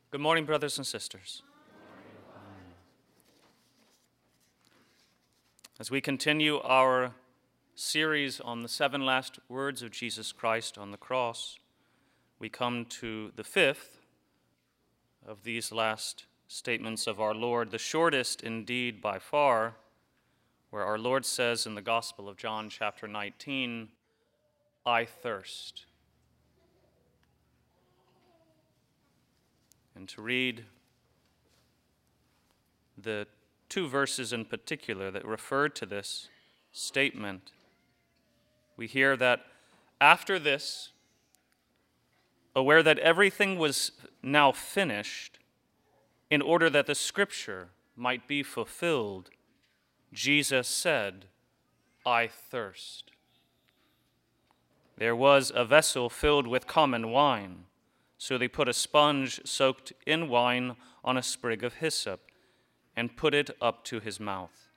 Good morning, brothers and sisters. As we continue our series on the 7 last words of Jesus Christ on the cross, we come to the 5th of these last statements of our Lord, the shortest indeed by far, where our Lord says in the Gospel of John chapter 19, "I thirst." And to read the 2 verses in particular that refer to this statement, we hear that after this, aware that everything was now finished, in order that the scripture might be fulfilled, Jesus said, "I thirst." There was a vessel filled with common wine. So they put a sponge soaked in wine on a sprig of hyssop and put it up to his mouth.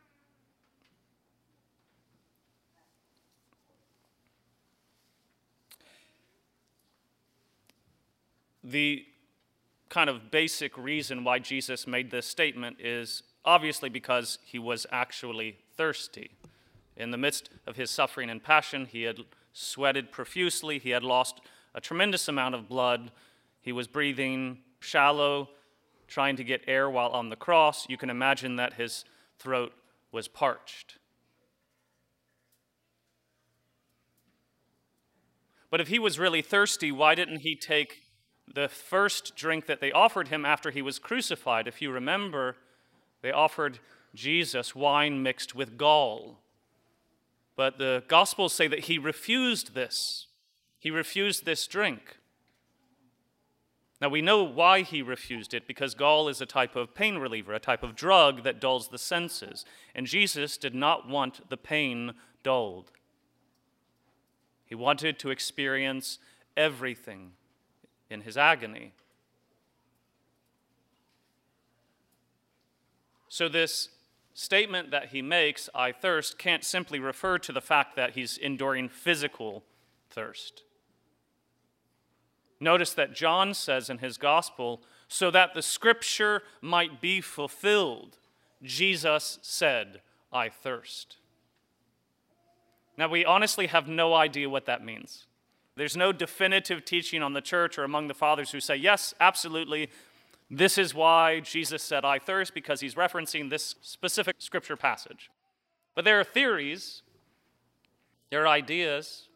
The kind of basic reason why Jesus made this statement is obviously because he was actually thirsty. In the midst of his suffering and passion, he had sweated profusely, he had lost a tremendous amount of blood. He was breathing shallow, trying to get air while on the cross. You can imagine that his throat was parched. But if he was really thirsty, why didn't he take the first drink that they offered him after he was crucified? If you remember, they offered Jesus wine mixed with gall. But the Gospels say that he refused this. He refused this drink. Now, we know why he refused it, because gall is a type of pain reliever, a type of drug that dulls the senses. And Jesus did not want the pain dulled. He wanted to experience everything in his agony. So this statement that he makes, "I thirst," can't simply refer to the fact that he's enduring physical thirst. Notice that John says in his gospel, "So that the scripture might be fulfilled, Jesus said, 'I thirst.'" Now, we honestly have no idea what that means. There's no definitive teaching on the church or among the fathers who say, yes, absolutely, this is why Jesus said, "I thirst," because he's referencing this specific scripture passage. But there are theories, there are ideas.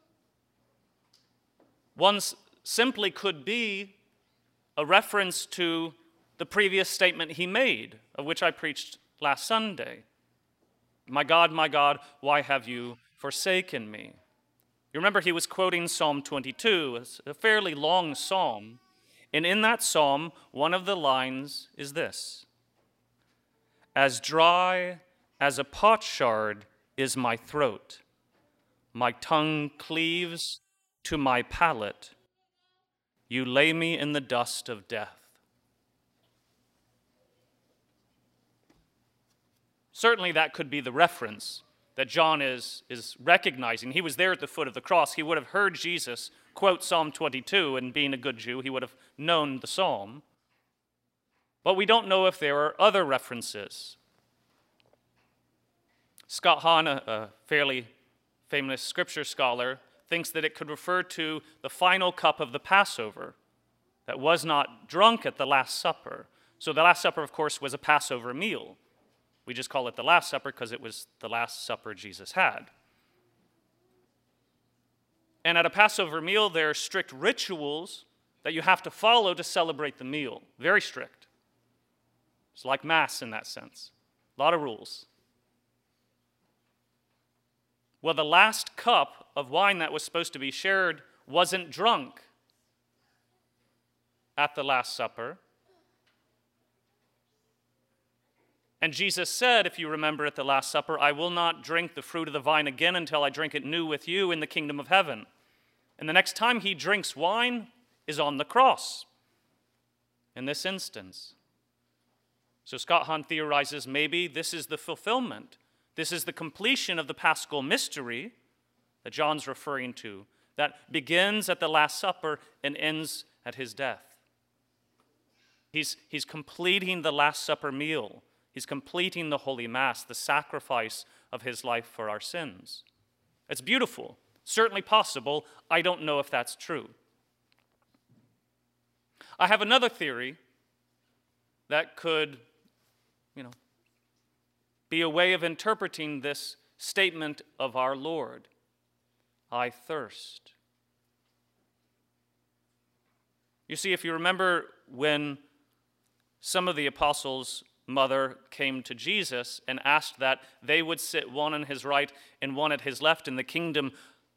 One simply could be a reference to the previous statement he made, of which I preached last Sunday. my God, why have you forsaken me?" You remember he was quoting Psalm 22, it's a fairly long psalm. And in that psalm, one of the lines is this: "As dry as a potsherd is my throat. My tongue cleaves to my palate. You lay me in the dust of death." Certainly that could be the reference that John is recognizing. He was there at the foot of the cross. He would have heard Jesus quote Psalm 22, and being a good Jew, he would have known the psalm. But we don't know if there are other references. Scott Hahn, a fairly famous scripture scholar, thinks that it could refer to the final cup of the Passover that was not drunk at the Last Supper. So the Last Supper, of course, was a Passover meal. We just call it the Last Supper because it was the Last Supper Jesus had. And at a Passover meal, there are strict rituals that you have to follow to celebrate the meal. Very strict. It's like Mass in that sense. A lot of rules. Well, the last cup of wine that was supposed to be shared wasn't drunk at the Last Supper. And Jesus said, if you remember at the Last Supper, "I will not drink the fruit of the vine again until I drink it new with you in the kingdom of heaven." And the next time he drinks wine is on the cross in this instance. So Scott Hahn theorizes maybe this is the fulfillment. This is the completion of the Paschal mystery that John's referring to, that begins at the Last Supper and ends at his death. He's completing the Last Supper meal. He's completing the Holy Mass, the sacrifice of his life for our sins. It's beautiful, certainly possible. I don't know if that's true. I have another theory that could, be a way of interpreting this statement of our Lord. I thirst. You see, if you remember when some of the apostles' mother came to Jesus and asked that they would sit one on his right and one at his left in the kingdom,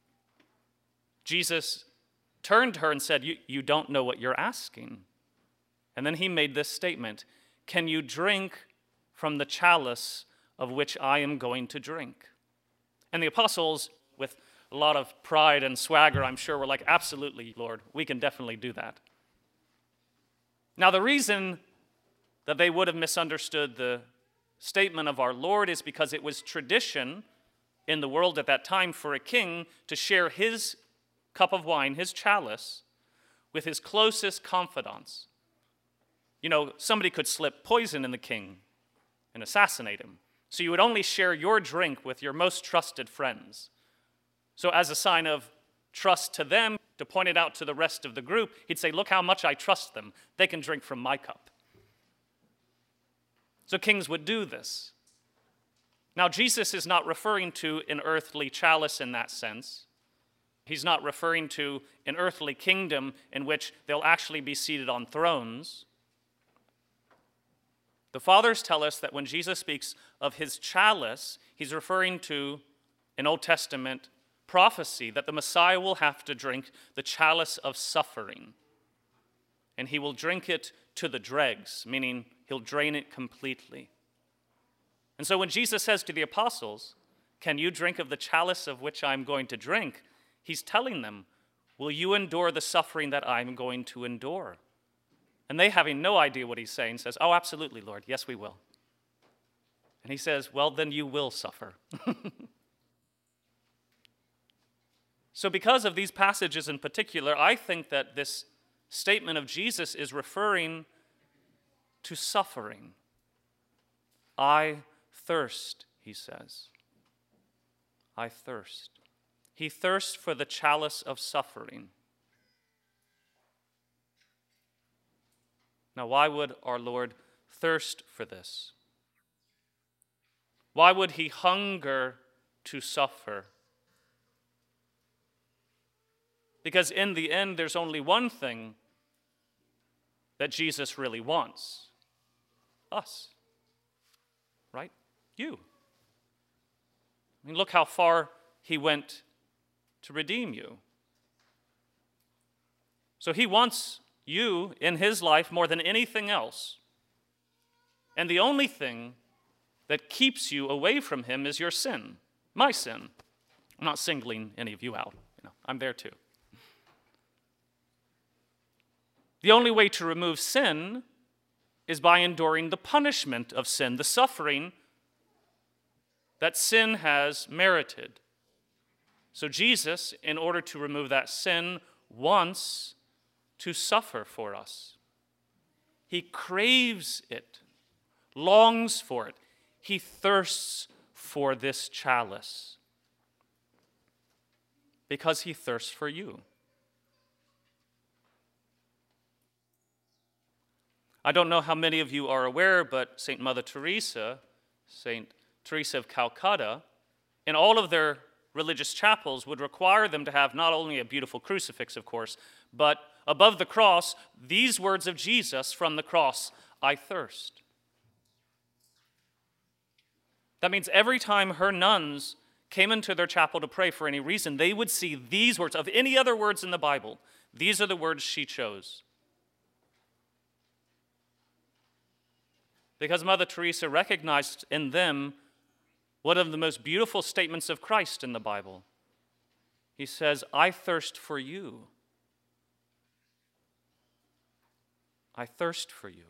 Jesus turned to her and said, you don't know what you're asking. And then he made this statement, can you drink from the chalice of which I am going to drink? And the apostles, with a lot of pride and swagger, I'm sure, were like, absolutely, Lord, we can definitely do that. Now, the reason that they would have misunderstood the statement of our Lord is because it was tradition in the world at that time for a king to share his cup of wine, his chalice, with his closest confidants. Somebody could slip poison in the king and assassinate him. So you would only share your drink with your most trusted friends. So as a sign of trust to them, to point it out to the rest of the group, he'd say, look how much I trust them. They can drink from my cup. So kings would do this. Now, Jesus is not referring to an earthly chalice in that sense. He's not referring to an earthly kingdom in which they'll actually be seated on thrones. The Fathers tell us that when Jesus speaks of his chalice, he's referring to an Old Testament prophecy that the Messiah will have to drink the chalice of suffering. And he will drink it to the dregs, meaning he'll drain it completely. And so when Jesus says to the apostles, can you drink of the chalice of which I'm going to drink? He's telling them, will you endure the suffering that I'm going to endure? And they, having no idea what he's saying, says, oh, absolutely, Lord, yes, we will. And he says, well, then you will suffer. So because of these passages in particular, I think that this statement of Jesus is referring to suffering. I thirst, he says. I thirst. He thirsts for the chalice of suffering. Now, why would our Lord thirst for this? Why would he hunger to suffer? Because in the end, there's only one thing that Jesus really wants. Us. Right? You. I mean, look how far he went to redeem you. So he wants you in his life more than anything else. And the only thing that keeps you away from him is your sin, my sin. I'm not singling any of you out. I'm there too. The only way to remove sin is by enduring the punishment of sin, the suffering that sin has merited. So Jesus, in order to remove that sin, wants to suffer for us. He craves it, longs for it. He thirsts for this chalice because he thirsts for you. I don't know how many of you are aware, but St. Mother Teresa, St. Teresa of Calcutta, in all of their religious chapels would require them to have not only a beautiful crucifix, of course, but above the cross, these words of Jesus from the cross, I thirst. That means every time her nuns came into their chapel to pray for any reason, they would see these words. Of any other words in the Bible, these are the words she chose. Because Mother Teresa recognized in them one of the most beautiful statements of Christ in the Bible. He says, I thirst for you. I thirst for you.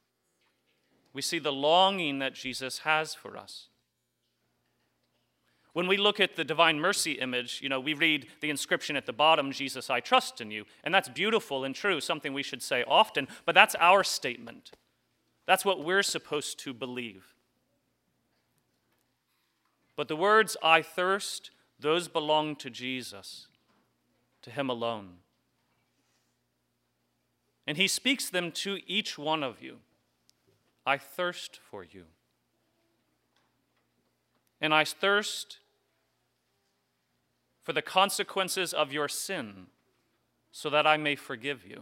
We see the longing that Jesus has for us. When we look at the divine mercy image, we read the inscription at the bottom, Jesus, I trust in you. And that's beautiful and true, something we should say often, but that's our statement. That's what we're supposed to believe. But the words, I thirst, those belong to Jesus, to him alone. And he speaks them to each one of you. I thirst for you. And I thirst for the consequences of your sin so that I may forgive you.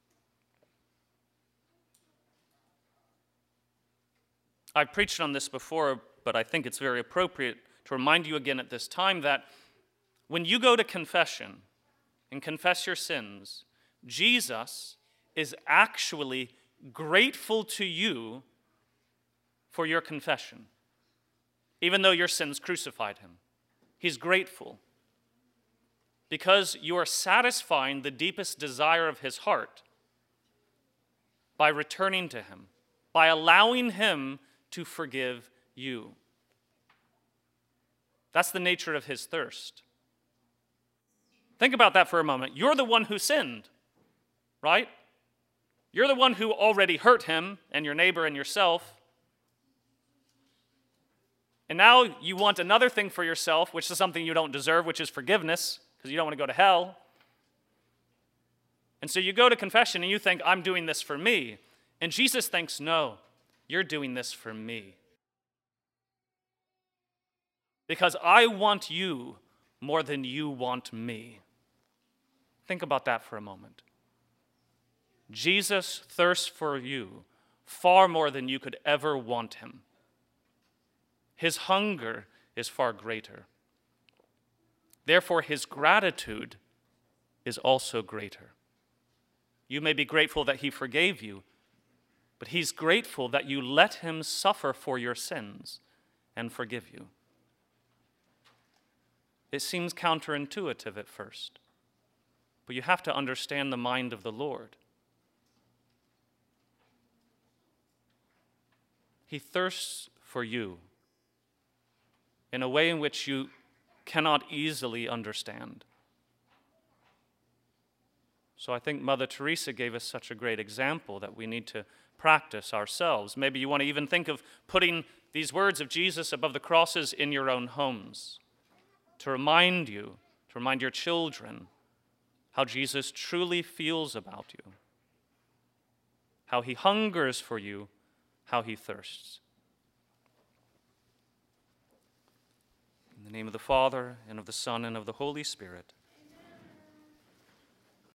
I've preached on this before, but I think it's very appropriate to remind you again at this time that when you go to confession and confess your sins, Jesus is actually grateful to you for your confession, even though your sins crucified him. He's grateful because you are satisfying the deepest desire of his heart by returning to him, by allowing him to forgive you. That's the nature of his thirst. Think about that for a moment. You're the one who sinned, right? You're the one who already hurt him and your neighbor and yourself. And now you want another thing for yourself, which is something you don't deserve, which is forgiveness, because you don't want to go to hell. And so you go to confession and you think, I'm doing this for me. And Jesus thinks, no, you're doing this for me. Because I want you more than you want me. Think about that for a moment. Jesus thirsts for you far more than you could ever want him. His hunger is far greater. Therefore, his gratitude is also greater. You may be grateful that he forgave you, but he's grateful that you let him suffer for your sins and forgive you. It seems counterintuitive at first, but you have to understand the mind of the Lord. He thirsts for you in a way in which you cannot easily understand. So I think Mother Teresa gave us such a great example that we need to practice ourselves. Maybe you want to even think of putting these words of Jesus above the crosses in your own homes to remind you, to remind your children how Jesus truly feels about you, how he hungers for you, how he thirsts. In the name of the Father, and of the Son, and of the Holy Spirit.